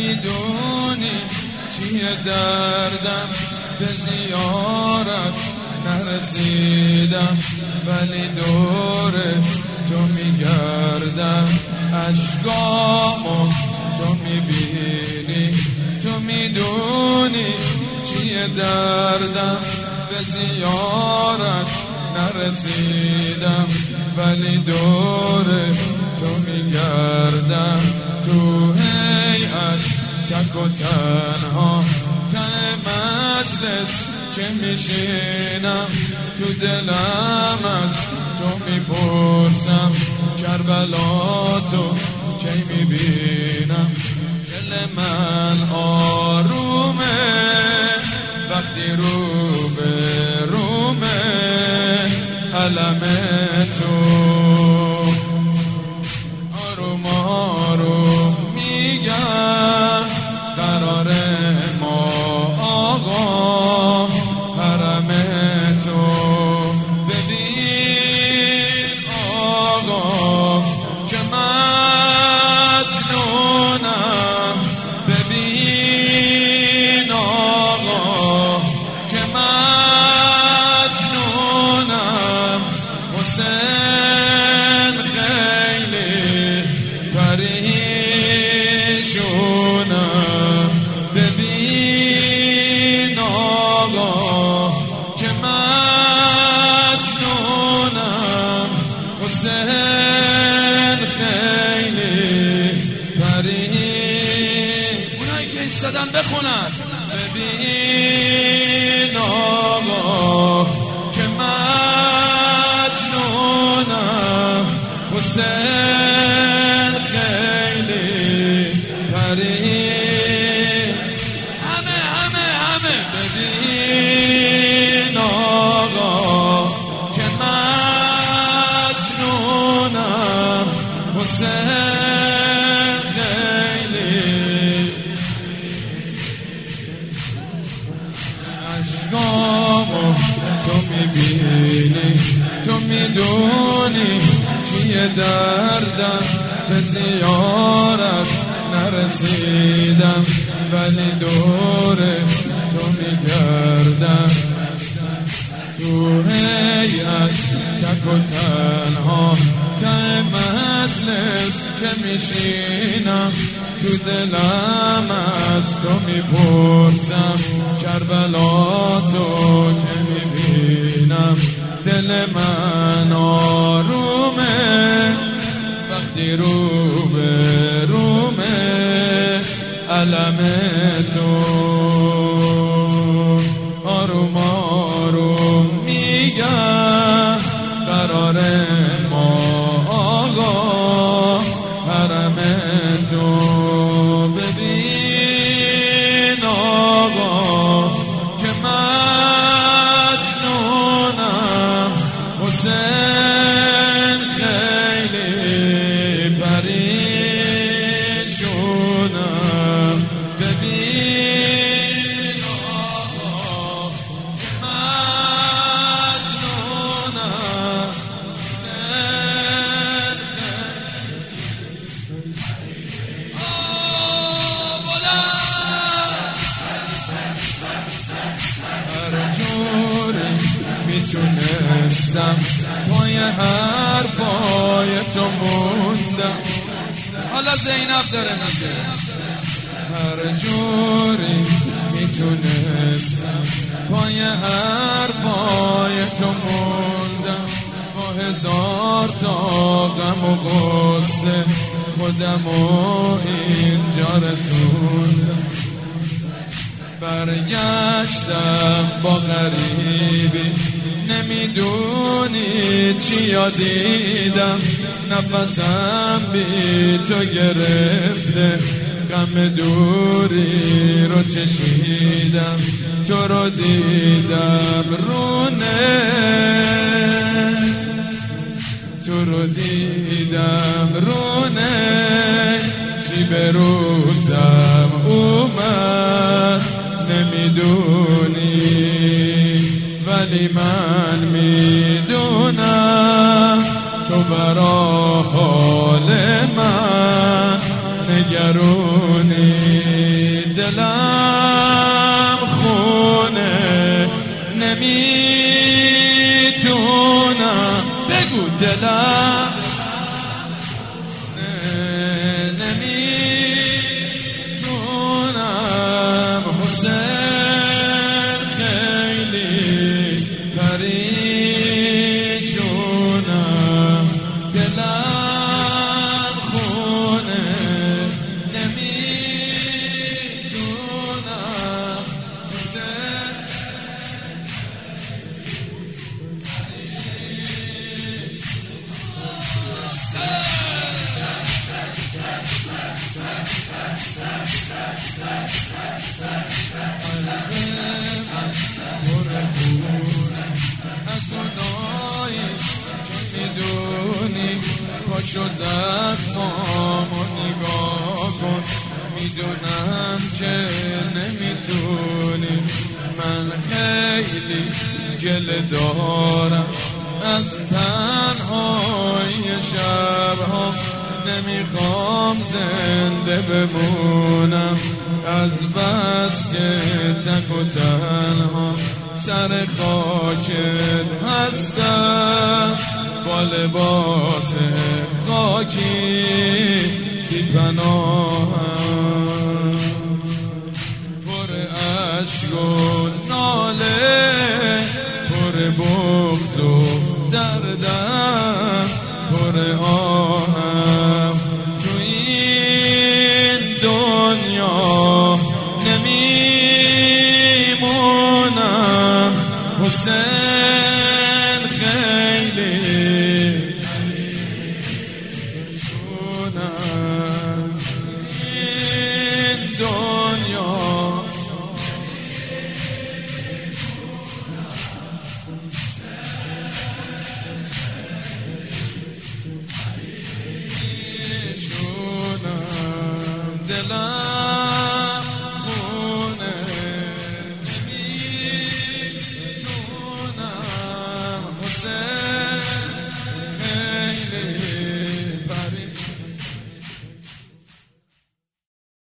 نمیدونی چیه دردم، به زیارت نرسیدم ولی دور تو میگردم. اشکامو تو میبینی، تو میدونی چیه دردم، به زیارت نرسیدم ولی دور تو میگردم. تو هیئت تک و تنها ته مجلس که میشینم، تو دلم از تو میپرسم کربلا تو کی میبینم. دل من آرومه وقتی رو به رومه علم تو. آروم آروم میگم قرار ما آقا حرم تو. ببین آقا که مجنونم، ببین آقا که مجنونم. حسین خیلی پریشونم. ببین آقا که مجنونم. حسین خیلی پریشونم. اونایی که ایستادن بخونن. ببین آقا که مجنونم. حسین خیلی پریشونم. همه ببین آقا که مجنونم. حسین خیلی اشکامو تو میبینی، تو میدونی چیه دردم، به زیارت نرسیدم ولی دور تو میگردم. تو هیئت تک و تنها ته مجلس که میشینم، تو دلم از تو میپرسم کربلا تو که میبینم. دل من آرومه وقتی رو به رومه علم تو. آروم آروم میگم قرار ما آقا حرم تو. ببین آقا که مجنونم. حسین خیلی پریشونم. ببین آقا که مجنونم. حسین خیلی هر جوری میتونستم پای حرفای تو موندم. حالا زینب داره میگه هر جوری میتونستم پای حرفای تو موندم. با هزار تا غم و غصه خودمو اینجا رسوندم. برگشتم با غریبی، نمیدونی چیا دیدم. نفسم بی تو گرفته، غم دوری رو چشیدم. تو رو دیدم رونه، تو رو دیدم رونه. چی به روزم اومد نمیدونی، ولی من میدونم تو برا حال من نگرونی. دلم خونه نمیتونم بگو دلم نمیتونم حسین خیلی پریشونم دلم خونه نمیتونم حسین از اونایی که میدونی پاشو زخمامو نگاه کن میدونم که نمیتونی من خیلی گله دارم از تنهای شبها نمیخوام زنده بمونم از بس که تک و تنها سر خاکت هستم با لباس خاکی بی پناهم پر عشق و ناله پر بغض و دردم پر آهم تو این دنیا نمیمونم حسین خیلی شونم این دنیا شونم